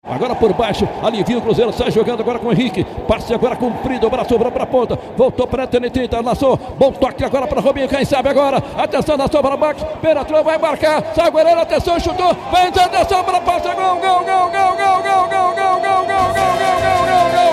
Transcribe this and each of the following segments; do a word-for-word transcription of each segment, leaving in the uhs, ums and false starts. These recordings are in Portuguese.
Agora por baixo, alivia o Cruzeiro, sai jogando agora com o Henrique, passe agora comprido, o braço sobrou para a ponta, voltou para a Tenetita, laçou, bom toque agora para Robinho, quem sabe agora, atenção, laçou para o Max, penetrou, vai marcar, sai o goleiro, atenção, chutou, vai entrar, atenção para a ponta, gol, gol, gol, gol, gol, gol, gol, gol, gol, gol, gol, gol, gol, gol,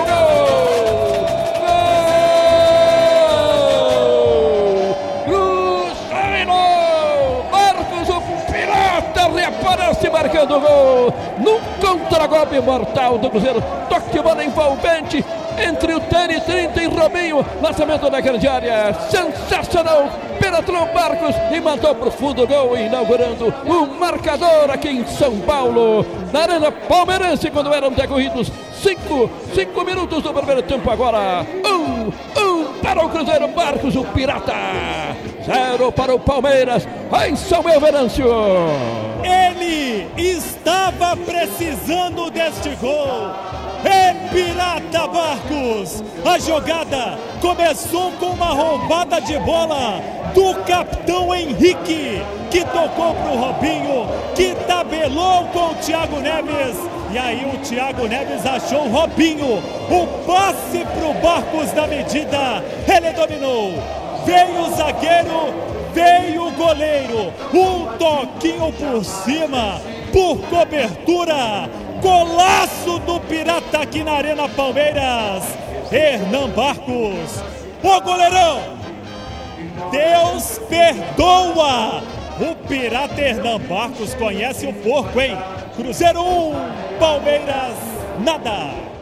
gol, Cruzeiro, Marcos, o pirata, reaparece marcando o gol, num contra-golpe mortal do Cruzeiro, toque bola envolvente entre o Tênis trinta e Robinho, lançamento da grande área, sensacional, penetrou Marcos e mandou para o fundo o gol, inaugurando o marcador aqui em São Paulo, na Arena Palmeirense, quando eram decorridos cinco, cinco minutos do primeiro tempo. Agora um, um para o Cruzeiro, Marcos, o pirata, zero para o Palmeiras, em São Venâncio. Ele estava precisando deste gol. É Pirata Marcos. A jogada começou com uma roubada de bola do capitão Henrique, que tocou para o Robinho, que tabelou com o Thiago Neves. E aí o Thiago Neves achou o Robinho. O passe para o Marcos na medida. Ele dominou. Veio o zagueiro, veio o goleiro. Um toquinho por cima, por cobertura. Golaço do Pirata aqui na Arena Palmeiras. Hernan Barcos, o goleirão. Deus perdoa. O Pirata Hernan Barcos conhece o porco, hein? Cruzeiro um, Palmeiras nada.